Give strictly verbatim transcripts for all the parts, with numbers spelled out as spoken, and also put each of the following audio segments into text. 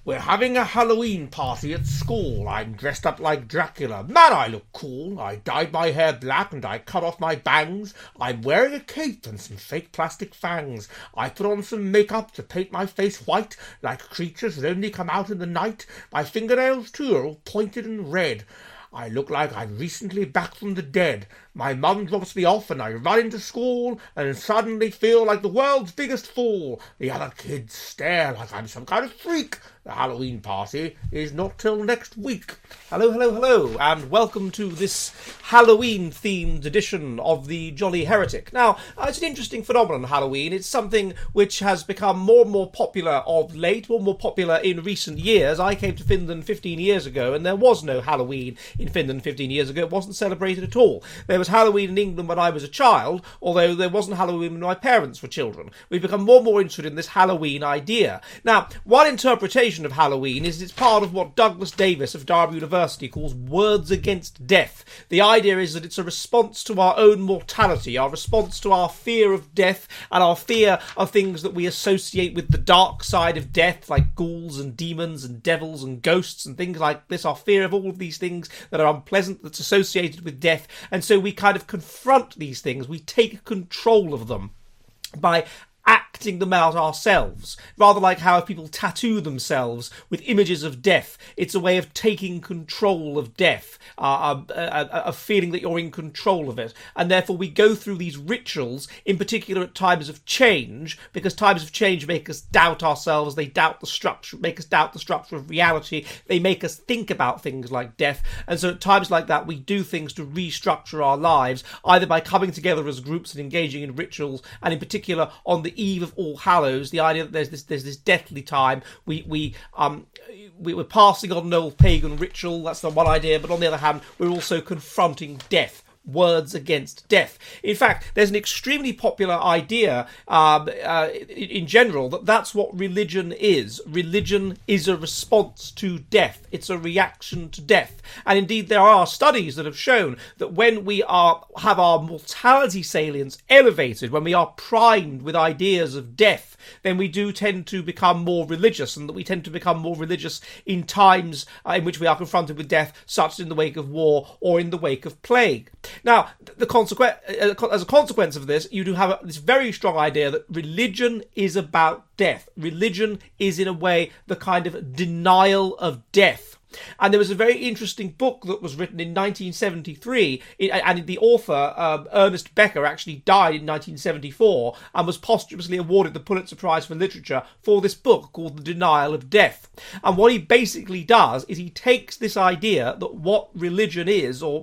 We're having a Halloween party at school. I'm dressed up like Dracula. Man, I look cool. I dyed my hair black and I cut off my bangs. I'm wearing a cape and some fake plastic fangs. I put on some makeup to paint my face white, like creatures that only come out in the night. My fingernails, too, are all pointed and red. I look like I'm recently back from the dead. My mum drops me off and I run into school and suddenly feel like the world's biggest fool. The other kids stare like I'm some kind of freak. The Halloween party is not till next week. Hello, hello, hello, and welcome to this Halloween-themed edition of the Jolly Heretic. Now, uh, it's an interesting phenomenon, Halloween. It's something which has become more and more popular of late, more and more popular in recent years. I came to Finland fifteen years ago, and there was no Halloween in Finland fifteen years ago. It wasn't celebrated at all. There was Halloween in England when I was a child, although there wasn't Halloween when my parents were children. We've become more and more interested in this Halloween idea. Now, one interpretation of Halloween is it's part of what Douglas Davis of Derby University calls words against death. The idea is that it's a response to our own mortality, our response to our fear of death and our fear of things that we associate with the dark side of death, like ghouls and demons and devils and ghosts and things like this, our fear of all of these things that are unpleasant that's associated with death. And so we kind of confront these things, we take control of them by acting them out ourselves, rather like how people tattoo themselves with images of death. It's a way of taking control of death, uh, a, a, a feeling that you're in control of it, and therefore we go through these rituals, in particular at times of change, because times of change make us doubt ourselves, they doubt the structure, make us doubt the structure of reality, they make us think about things like death, and so at times like that we do things to restructure our lives, either by coming together as groups and engaging in rituals, and in particular on the eve of All Hallows, the idea that there's this there's this deathly time. We we um we were passing on an old pagan ritual. That's the one idea. But on the other hand, we're also confronting death. Words against death. In fact, there's an extremely popular idea um, uh, in general that that's what religion is. Religion is a response to death. It's a reaction to death. And indeed, there are studies that have shown that when we are have our mortality salience elevated, when we are primed with ideas of death, then we do tend to become more religious, and that we tend to become more religious in times uh, in which we are confronted with death, such as in the wake of war or in the wake of plague. Now, the consequence, as a consequence of this, you do have a, this very strong idea that religion is about death. Religion is, in a way, the kind of denial of death. And there was a very interesting book that was written in nineteen seventy-three, and the author, um, Ernest Becker, actually died in nineteen seventy-four and was posthumously awarded the Pulitzer Prize for Literature for this book called The Denial of Death. And what he basically does is he takes this idea that what religion is, or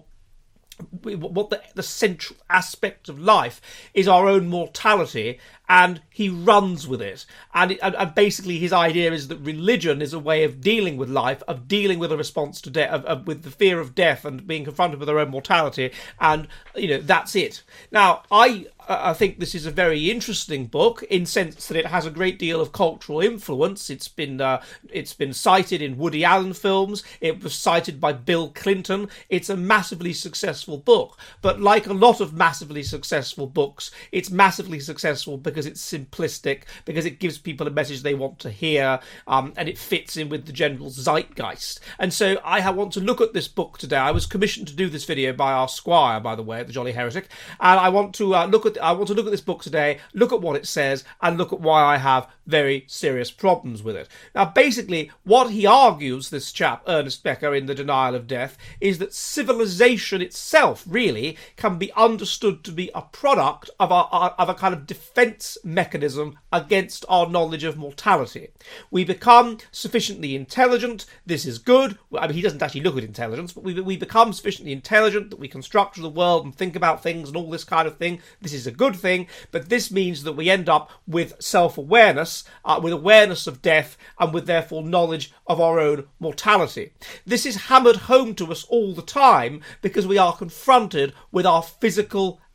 what the, the central aspect of life is, our own mortality, and he runs with it. And, it, and basically his idea is that religion is a way of dealing with life, of dealing with a response to death, of, of, with the fear of death and being confronted with our own mortality, and, you know, that's it. Now, I I think this is a very interesting book in the sense that it has a great deal of cultural influence. It's been uh, it's been cited in Woody Allen films. It was cited by Bill Clinton. It's a massively successful book. But like a lot of massively successful books, it's massively successful because it's simplistic, because it gives people a message they want to hear, um, and it fits in with the general zeitgeist. And so I want to look at this book today. I was commissioned to do this video by our squire, by the way, at the Jolly Heretic, and I want to uh, look at I want to look at this book today, look at what it says, and look at why I have very serious problems with it. Now, basically, what he argues, this chap, Ernest Becker, in The Denial of Death, is that civilization itself, really, can be understood to be a product of, our, of a kind of defence mechanism against our knowledge of mortality. We become sufficiently intelligent, this is good. I mean, he doesn't actually look at intelligence, but we, we become sufficiently intelligent that we can structure the world and think about things and all this kind of thing. This is a good thing, but this means that we end up with self-awareness, uh, with awareness of death, and with therefore knowledge of our own mortality. This is hammered home to us all the time because we are confronted with our physical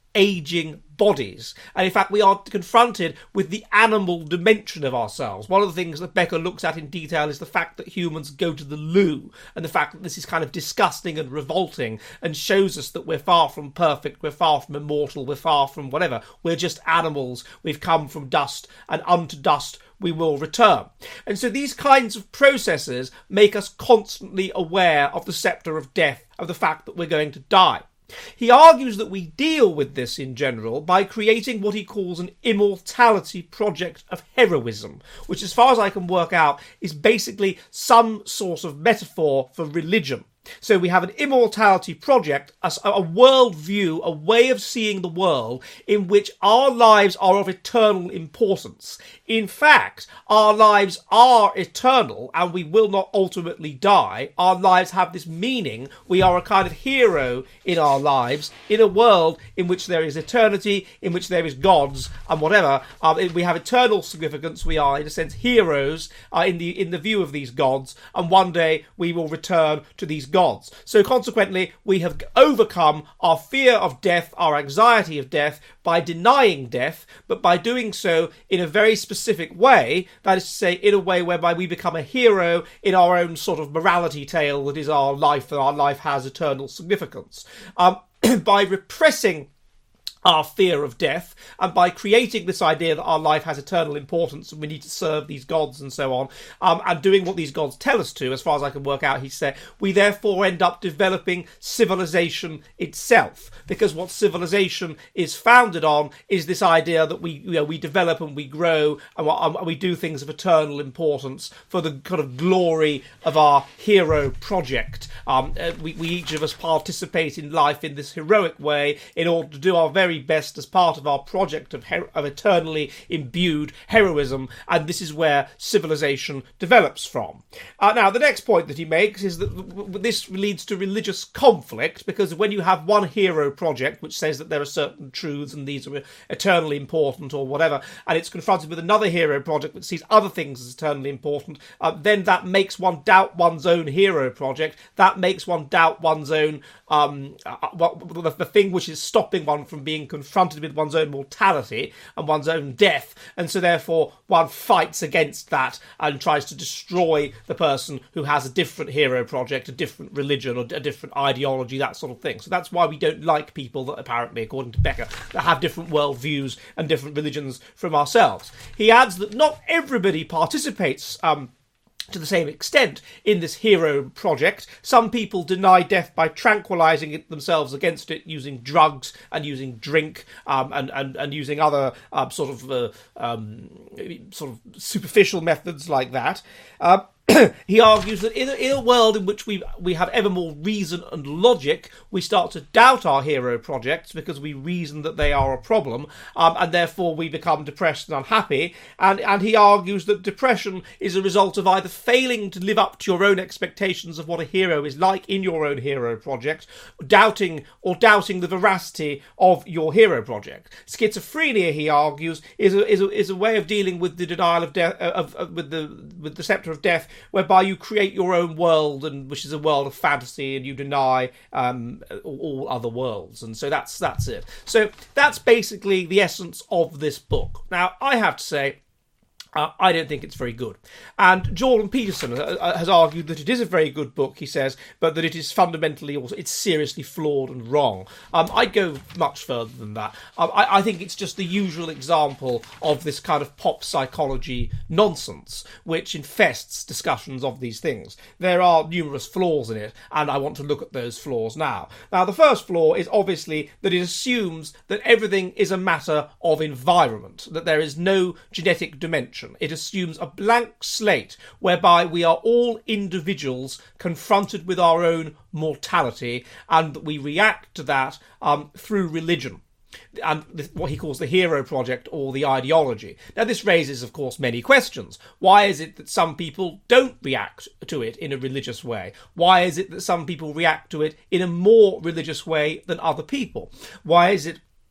ageing bodies. And in fact, we are confronted with the animal dimension of ourselves. One of the things that Becker looks at in detail is the fact that humans go to the loo, and the fact that this is kind of disgusting and revolting, and shows us that we're far from perfect, we're far from immortal, we're far from whatever. We're just animals. We've come from dust, and unto dust we will return. And so these kinds of processes make us constantly aware of the sceptre of death, of the fact that we're going to die. He argues that we deal with this in general by creating what he calls an immortality project of heroism, which, as far as I can work out, is basically some sort of metaphor for religion. So we have an immortality project, a, a worldview, a way of seeing the world in which our lives are of eternal importance. In fact, our lives are eternal and we will not ultimately die. Our lives have this meaning. We are a kind of hero in our lives, in a world in which there is eternity, in which there is gods and whatever. Um, we have eternal significance. We are, in a sense, heroes uh, in the in the view of these gods, and one day we will return to these gods. So consequently, we have overcome our fear of death, our anxiety of death, by denying death, but by doing so in a very specific way, that is to say, in a way whereby we become a hero in our own sort of morality tale that is our life, and our life has eternal significance. Um, by repressing our fear of death, and by creating this idea that our life has eternal importance and we need to serve these gods and so on, um, and doing what these gods tell us to, as far as I can work out, he said, we therefore end up developing civilization itself, because what civilization is founded on is this idea that we, you know, we develop and we grow and, and we do things of eternal importance for the kind of glory of our hero project. Um, we, we each of us participate in life in this heroic way in order to do our very best as part of our project of, her- of eternally imbued heroism, and this is where civilization develops from. Uh, now, the next point that he makes is that w- w- this leads to religious conflict, because when you have one hero project which says that there are certain truths and these are eternally important or whatever, and it's confronted with another hero project which sees other things as eternally important, uh, then that makes one doubt one's own hero project. That makes one doubt one's own um, uh, well, the, the thing which is stopping one from being confronted with one's own mortality and one's own death, and so therefore one fights against that and tries to destroy the person who has a different hero project, a different religion or a different ideology, that sort of thing. So that's why we don't like people that apparently, according to Becker, that have different worldviews and different religions from ourselves. He adds that not everybody participates um to the same extent in this hero project. Some people deny death by tranquilizing it themselves against it using drugs and using drink um, and, and, and using other uh, sort of uh, um, sort of superficial methods like that. Uh, he argues that in a, in a world in which we we have ever more reason and logic, we start to doubt our hero projects because we reason that they are a problem, um, and therefore we become depressed and unhappy. And, and he argues that depression is a result of either failing to live up to your own expectations of what a hero is like in your own hero project, doubting or doubting the veracity of your hero project. Schizophrenia, he argues, is a, is a, is a way of dealing with the denial of death, of, of with the with the sceptre of death, whereby you create your own world, and which is a world of fantasy, and you deny um, all other worlds. And so that's that's it. So that's basically the essence of this book. Now, I have to say, Uh, I don't think it's very good. And Jordan Peterson uh, has argued that it is a very good book, he says, but that it is fundamentally also, it's seriously flawed and wrong. Um, I'd go much further than that. Um, I, I think it's just the usual example of this kind of pop psychology nonsense, which infests discussions of these things. There are numerous flaws in it, and I want to look at those flaws now. Now, the first flaw is obviously that it assumes that everything is a matter of environment, that there is no genetic dimension. It assumes a blank slate whereby we are all individuals confronted with our own mortality, and that we react to that um, through religion and what he calls the hero project or the ideology. Now, this raises, of course, many questions. Why is it that some people don't react to it in a religious way? Why is it that some people react to it in a more religious way than other people? Why is it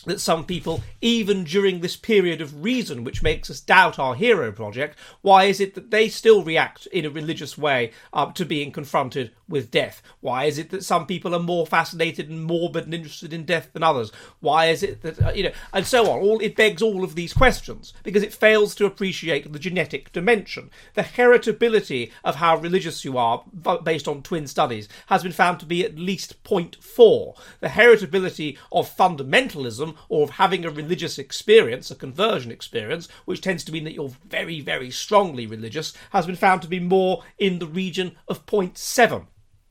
that some people, even during this period of reason, which makes us doubt our hero project, why is it that they still react in a religious way uh, to being confronted with death? Why is it that some people are more fascinated and morbid and interested in death than others? Why is it that, uh, you know, and so on. All it begs all of these questions because it fails to appreciate the genetic dimension. The heritability of how religious you are, based on twin studies, has been found to be at least zero point four. The heritability of fundamentalism, or of having a religious experience, a conversion experience, which tends to mean that you're very, very strongly religious, has been found to be more in the region of zero point seven.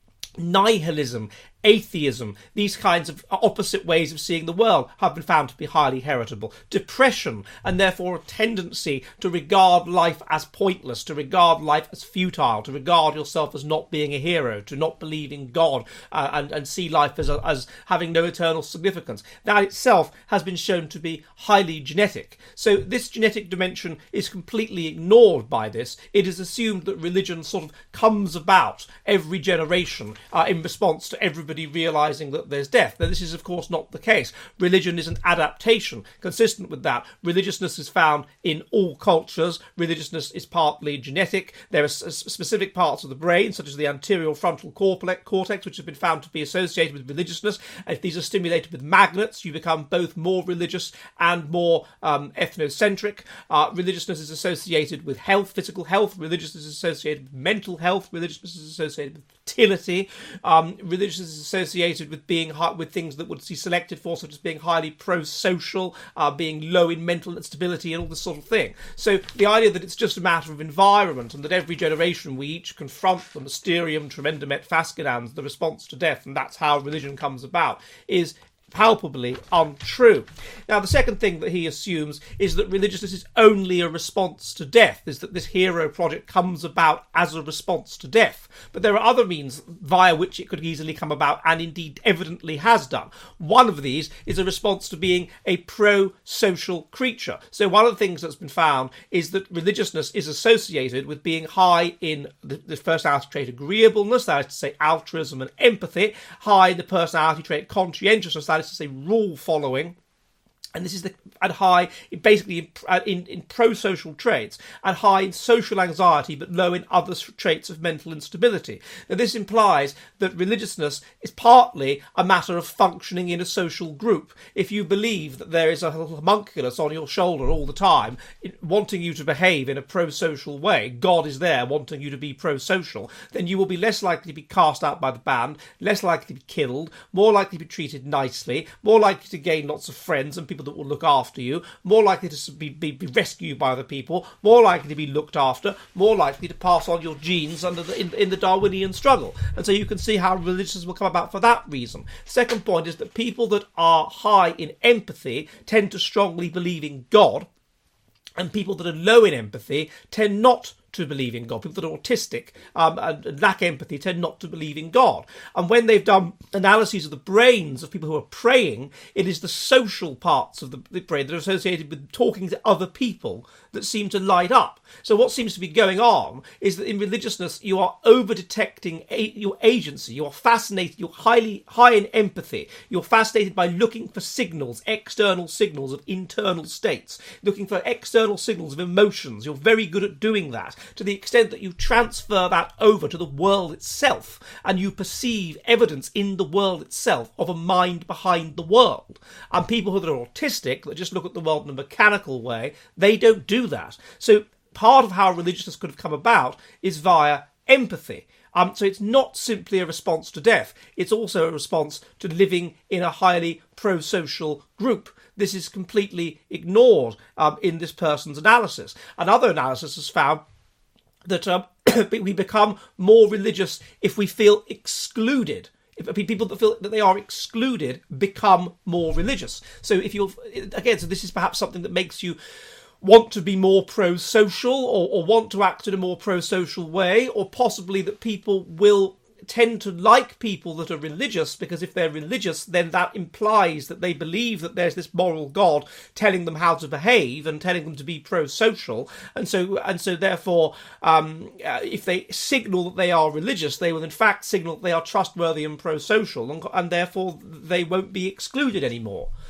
Nihilism, atheism, these kinds of opposite ways of seeing the world have been found to be highly heritable. Depression, and therefore a tendency to regard life as pointless, to regard life as futile, to regard yourself as not being a hero, to not believe in God, uh, and, and see life as, a, as having no eternal significance. That itself has been shown to be highly genetic. So this genetic dimension is completely ignored by this. It is assumed that religion sort of comes about every generation uh, in response to everybody realising that there's death. Now, this is, of course, not the case. Religion is an adaptation. Consistent with that, religiousness is found in all cultures. Religiousness is partly genetic. There are specific parts of the brain, such as the anterior frontal cortex, which have been found to be associated with religiousness. If these are stimulated with magnets, you become both more religious and more um, ethnocentric. Uh, religiousness is associated with health, physical health. Religiousness is associated with mental health. Religiousness is associated with fertility. Um, religiousness is associated with being with things that would see selected for, such as being highly pro-social, uh, being low in mental instability, and all this sort of thing. So the idea that it's just a matter of environment and that every generation we each confront the mysterium tremendum et fascinans, the response to death, and that's how religion comes about, is palpably untrue. Now, the second thing that he assumes is that religiousness is only a response to death, is that this hero project comes about as a response to death. But there are other means via which it could easily come about, and indeed evidently has done. One of these is a response to being a pro-social creature. So one of the things that's been found is that religiousness is associated with being high in the, the personality trait agreeableness, that is to say altruism and empathy, high in the personality trait conscientiousness, that is to say rule following, and this is the and high basically in, in, in pro-social traits, and high in social anxiety but low in other traits of mental instability. Now, this implies that religiousness is partly a matter of functioning in a social group. If you believe that there is a homunculus on your shoulder all the time wanting you to behave in a pro-social way, God is there wanting you to be pro-social, then you will be less likely to be cast out by the band, less likely to be killed, more likely to be treated nicely, more likely to gain lots of friends and people that will look after you, more likely to be, be, be rescued by other people, more likely to be looked after, more likely to pass on your genes under the, in, in the Darwinian struggle. And so you can see how religiousness will come about for that reason. Second point is that people that are high in empathy tend to strongly believe in God, and people that are low in empathy tend not to believe in God. People that are autistic um, and lack empathy tend not to believe in God. And when they've done analyses of the brains of people who are praying, it is the social parts of the, the brain that are associated with talking to other people that seem to light up. So what seems to be going on is that in religiousness you are over-detecting a- your agency. You are fascinated, you're highly high in empathy. You're fascinated by looking for signals, external signals of internal states, looking for external signals of emotions. You're very good at doing that, to the extent that you transfer that over to the world itself, and you perceive evidence in the world itself of a mind behind the world. And people that are autistic, that just look at the world in a mechanical way, they don't do that. So part of how religiousness could have come about is via empathy. Um, so it's not simply a response to death. It's also a response to living in a highly pro-social group. This is completely ignored um, in this person's analysis. Another analysis has found that um, we become more religious if we feel excluded. If people that feel that they are excluded become more religious. So if you're, again, so this is perhaps something that makes you want to be more pro-social, or, or want to act in a more pro-social way, or possibly that people will tend to like people that are religious, because if they're religious, then that implies that they believe that there's this moral God telling them how to behave and telling them to be pro-social, and so and so therefore um, uh, if they signal that they are religious, they will in fact signal that they are trustworthy and pro-social, and, and therefore they won't be excluded anymore.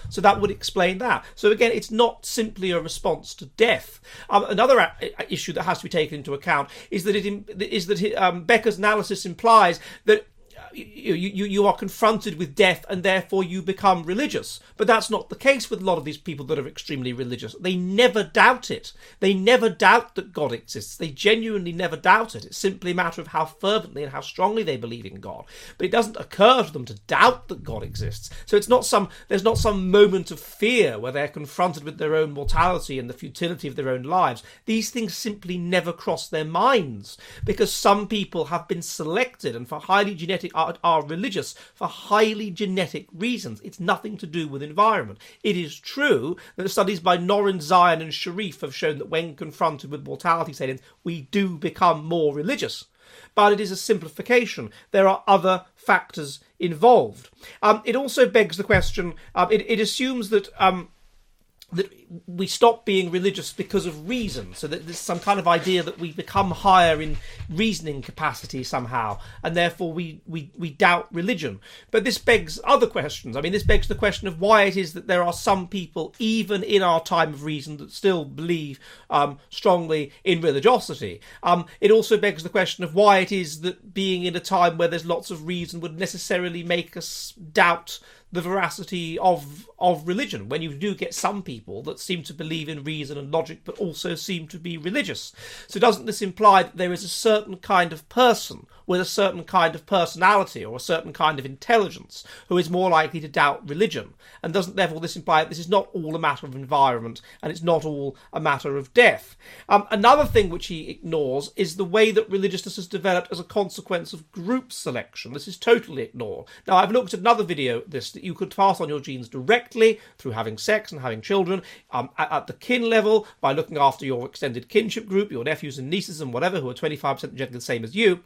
So that would explain that. So again, it's not simply a response to death. Um, another a- issue that has to be taken into account is that it is that it, um, Becker's analysis implies that You, you you are confronted with death and therefore you become religious. But that's not the case with a lot of these people that are extremely religious. They never doubt it. They never doubt that God exists. They genuinely never doubt it. It's simply a matter of how fervently and how strongly they believe in God. But it doesn't occur to them to doubt that God exists. So it's not some there's not some moment of fear where they're confronted with their own mortality and the futility of their own lives. These things simply never cross their minds because some people have been selected and for highly genetic Are, are religious for highly genetic reasons. It's nothing to do with environment. It is true that studies by Noren, Zion and Sharif have shown that when confronted with mortality settings, we do become more religious. But it is a simplification. There are other factors involved. Um, it also begs the question, um, it, it assumes that um, that we stop being religious because of reason, so that there's some kind of idea that we become higher in reasoning capacity somehow, and therefore we, we, we doubt religion. But this begs other questions. I mean, this begs the question of why it is that there are some people, even in our time of reason, that still believe um, strongly in religiosity. Um, it also begs the question of why it is that being in a time where there's lots of reason would necessarily make us doubt the veracity of of religion, when you do get some people that seem to believe in reason and logic but also seem to be religious. So doesn't this imply that there is a certain kind of person with a certain kind of personality or a certain kind of intelligence who is more likely to doubt religion? And doesn't therefore this imply that this is not all a matter of environment and it's not all a matter of death? Um, another thing which he ignores is the way that religiousness has developed as a consequence of group selection. This is totally ignored. Now, I've looked at another video of this, that you could pass on your genes directly through having sex and having children um, at, at the kin level by looking after your extended kinship group, your nephews and nieces and whatever, who are twenty-five percent genetically the same as you,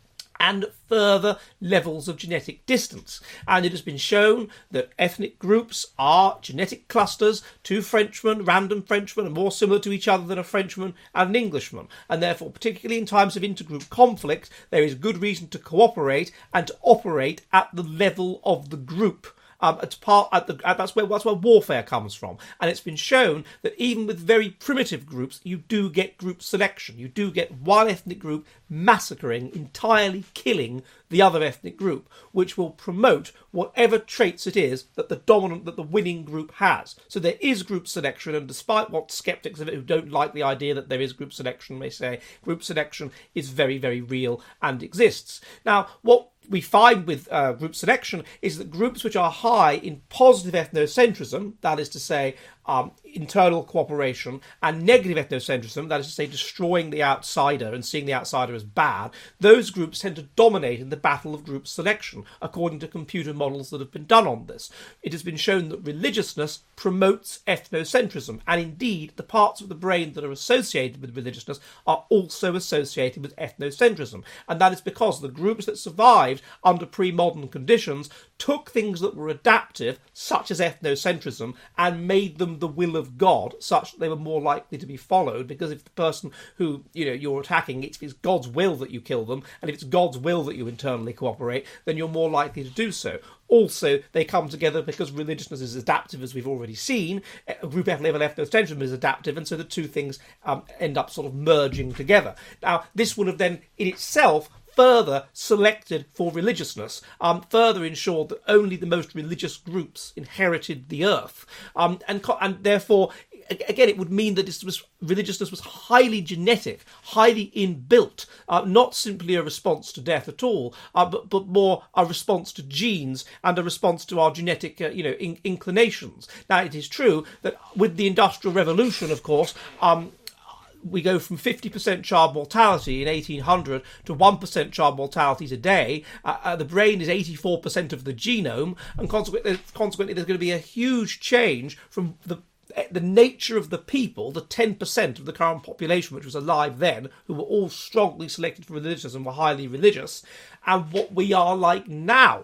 and further levels of genetic distance. And it has been shown that ethnic groups are genetic clusters. Two Frenchmen, random Frenchmen, are more similar to each other than a Frenchman and an Englishman. And therefore, particularly in times of intergroup conflict, there is good reason to cooperate and to operate at the level of the group. Um, it's part at the at, that's where that's where warfare comes from, and it's been shown that even with very primitive groups, you do get group selection. You do get one ethnic group massacring, entirely killing the other ethnic group, which will promote whatever traits it is that the dominant, that the winning group has. So there is group selection, and despite what skeptics of it who don't like the idea that there is group selection may say, group selection is very, very real and exists. Now, what we find with uh, group selection is that groups which are high in positive ethnocentrism, that is to say, um, internal cooperation, and negative ethnocentrism, that is to say, destroying the outsider and seeing the outsider as bad, those groups tend to dominate in the battle of group selection, according to computer models that have been done on this. It has been shown that religiousness promotes ethnocentrism, and indeed, the parts of the brain that are associated with religiousness are also associated with ethnocentrism, and that is because the groups that survived under pre-modern conditions took things that were adaptive, such as ethnocentrism, and made them the will of God, such that they were more likely to be followed, because if the person who, you know, you're attacking, it's, it's God's will that you kill them, and if it's God's will that you internally cooperate, then you're more likely to do so. Also, they come together because religiousness is adaptive, as we've already seen. Group level ethnocentrism is adaptive, and so the two things um, end up sort of merging together. Now, this would have then, in itself, further selected for religiousness, um, further ensured that only the most religious groups inherited the earth. Um, and, and therefore, again, it would mean that this was, religiousness was highly genetic, highly inbuilt, uh, not simply a response to death at all, uh, but, but more a response to genes and a response to our genetic, uh, you know, in, inclinations. Now, it is true that with the Industrial Revolution, of course, um, we go from fifty percent child mortality in eighteen hundred to one percent child mortality today. Uh, uh, the brain is eighty-four percent of the genome, and consequently, consequently there's going to be a huge change from the the nature of the people, the ten percent of the current population which was alive then, who were all strongly selected for religious and were highly religious, and what we are like now.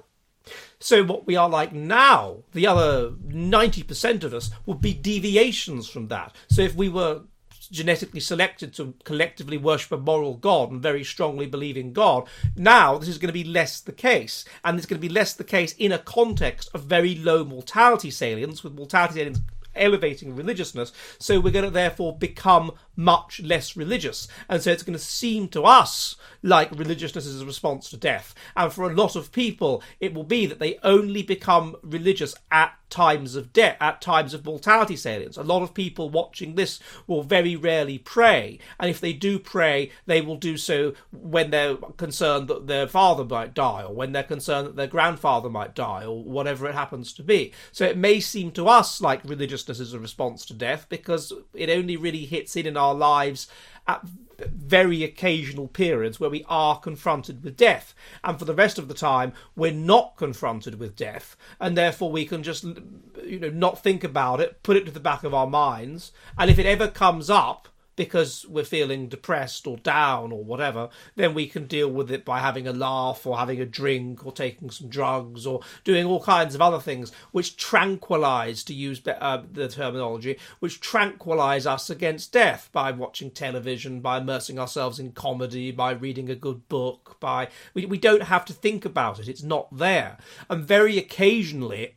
So what we are like now, the other ninety percent of us, would be deviations from that. So if we were genetically selected to collectively worship a moral God and very strongly believe in God. Now, this is going to be less the case. And it's going to be less the case in a context of very low mortality salience, with mortality salience elevating religiousness, so we're going to therefore become much less religious, and so it's going to seem to us like religiousness is a response to death. And for a lot of people it will be that they only become religious at times of death, at times of mortality salience. A lot of people watching this will very rarely pray, and if they do pray, they will do so when they're concerned that their father might die, or when they're concerned that their grandfather might die, or whatever it happens to be. So it may seem to us like religiousness is a response to death, because it only really hits in in our lives at very occasional periods where we are confronted with death, and for the rest of the time we're not confronted with death, and therefore we can just, you know, not think about it, put it to the back of our minds, and if it ever comes up because we're feeling depressed or down or whatever, then we can deal with it by having a laugh or having a drink or taking some drugs or doing all kinds of other things which tranquilise, to use uh, the terminology, which tranquilise us against death, by watching television, by immersing ourselves in comedy, by reading a good book, by... We, we don't have to think about it, it's not there. And very occasionally...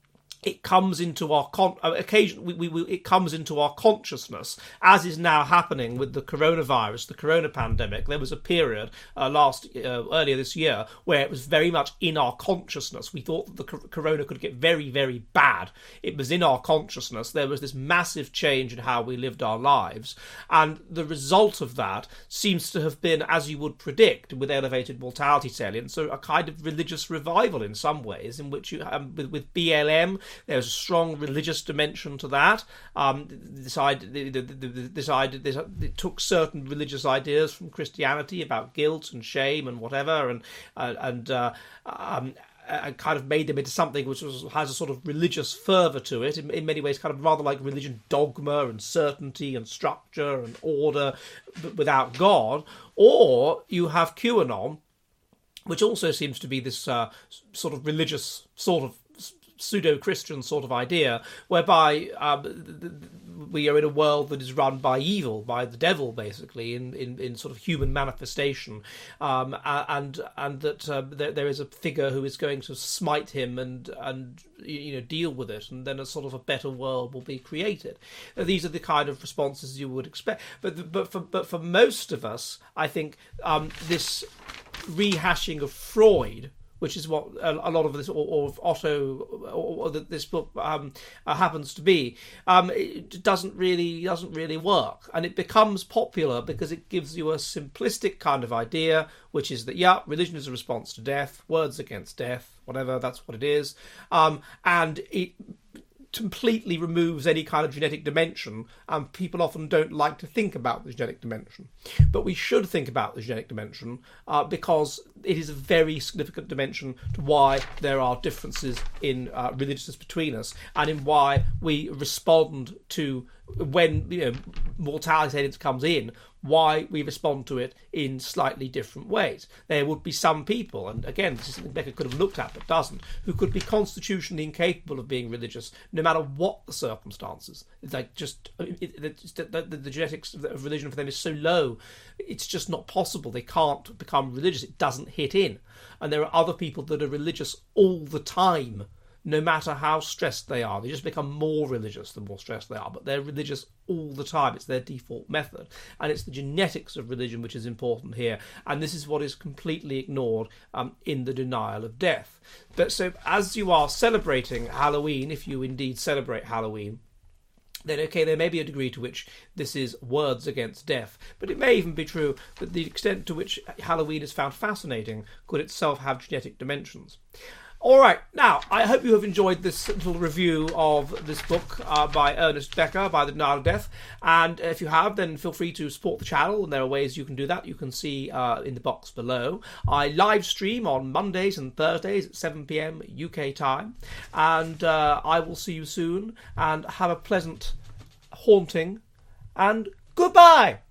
It comes into our con- occasion. We, we, we, it comes into our consciousness, as is now happening with the coronavirus, the corona pandemic. There was a period uh, last uh, earlier this year where it was very much in our consciousness. We thought that the co- corona could get very, very bad. It was in our consciousness. There was this massive change in how we lived our lives, and the result of that seems to have been, as you would predict, with elevated mortality salience, so a kind of religious revival in some ways, in which you um, with, with B L M. There's a strong religious dimension to that. Um, this idea, this idea, this, it took certain religious ideas from Christianity about guilt and shame and whatever, and uh, and uh, um, and kind of made them into something which was, has a sort of religious fervour to it. In, in many ways, kind of rather like religion dogma and certainty and structure and order, but without God. Or you have QAnon, which also seems to be this uh, sort of religious sort of pseudo-Christian sort of idea, whereby um, we are in a world that is run by evil, by the devil, basically, in, in, in sort of human manifestation, um, and and that uh, there, there is a figure who is going to smite him and and you know deal with it, and then a sort of a better world will be created. These are the kind of responses you would expect, but but for but for most of us, I think um, this rehashing of Freud, which is what a, a lot of this, or, or of Otto, or, or this book um, uh, happens to be. Um, it doesn't really doesn't really work, and it becomes popular because it gives you a simplistic kind of idea, which is that yeah, religion is a response to death, words against death, whatever, that's what it is, um, and it completely removes any kind of genetic dimension, and people often don't like to think about the genetic dimension. But we should think about the genetic dimension uh, because it is a very significant dimension to why there are differences in uh, religiousness between us, and in why we respond to, when you know mortality salience comes in, why we respond to it in slightly different ways. There would be some people, and again, this is something Becker could have looked at but doesn't, who could be constitutionally incapable of being religious no matter what the circumstances. It's like just it, it, the, the, the genetics of religion for them is so low, it's just not possible. They can't become religious. It doesn't hit in. And there are other people that are religious all the time, no matter how stressed they are. They just become more religious the more stressed they are, but they're religious all the time. It's their default method. And it's the genetics of religion which is important here. And this is what is completely ignored um, in the denial of death. But so as you are celebrating Halloween, if you indeed celebrate Halloween, then okay, there may be a degree to which this is words against death, but it may even be true that the extent to which Halloween is found fascinating could itself have genetic dimensions. All right, now, I hope you have enjoyed this little review of this book uh, by Ernest Becker, by The Denial of Death. And if you have, then feel free to support the channel, and there are ways you can do that. You can see uh, in the box below. I live stream on Mondays and Thursdays at seven p.m. U K time. And uh, I will see you soon, and have a pleasant haunting, and goodbye!